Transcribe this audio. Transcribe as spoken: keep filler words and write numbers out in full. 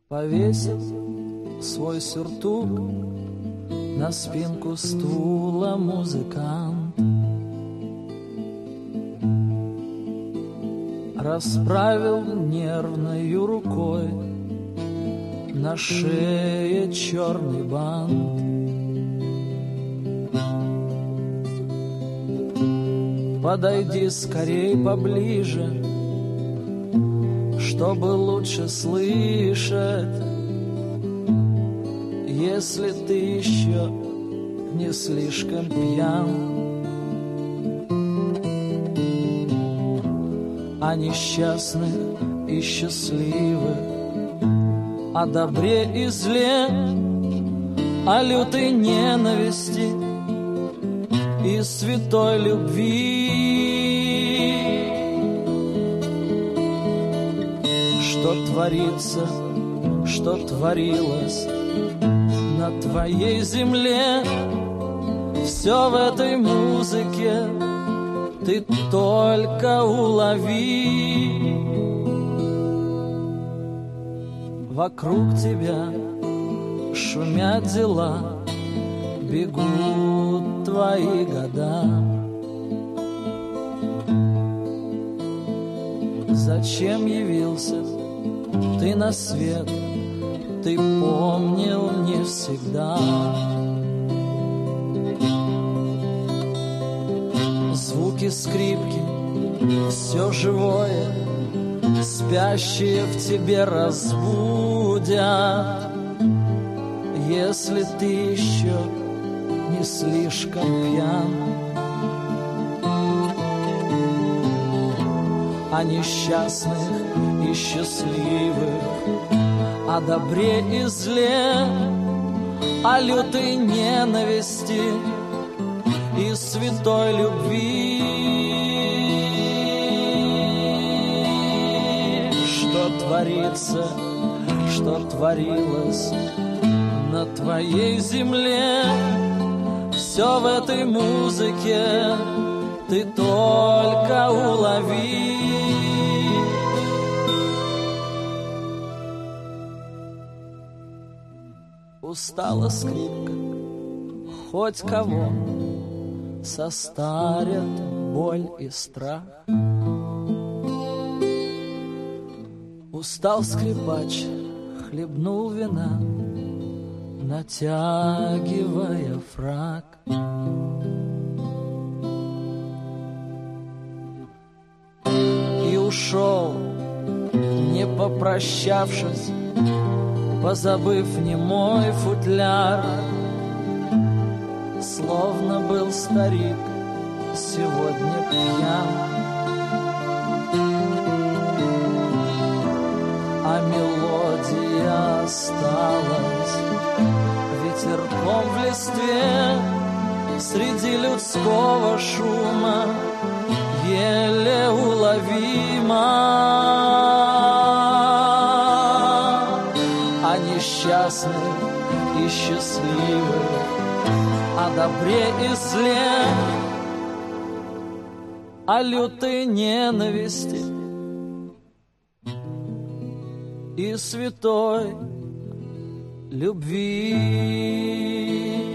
Повесил свой сюртук на спинку стула музыкант, расправил нервною рукой на шее черный бант. Подойди скорей поближе, чтобы лучше слышать, если ты еще не слишком пьян. О несчастных и счастливых, о добре и зле, о лютой ненависти и святой любви. Что творится, что творилось на твоей земле, все в этой музыке ты только улови. Вокруг тебя шумят дела, бегут твои года. Зачем явился ты на свет, ты помнил не всегда. Звуки скрипки, все живое, спящие в тебе разбудят, если ты еще не слишком пьян. О несчастных и счастливых, о добре и зле, о лютой ненависти и святой любви. Что творится, что творилось на твоей земле, все в этой музыке ты только улови. Устала скрипка, хоть кого состарят боль и страх. Устал скрипач, хлебнул вина, натягивая фрак. И ушел, не попрощавшись, позабыв немой футляр, словно был старик сегодня пьян. А мелодия осталась ветерком в листве, среди людского шума еле уловима. О несчастных и счастливых, о добре и зле, о лютой ненависти и святой любви.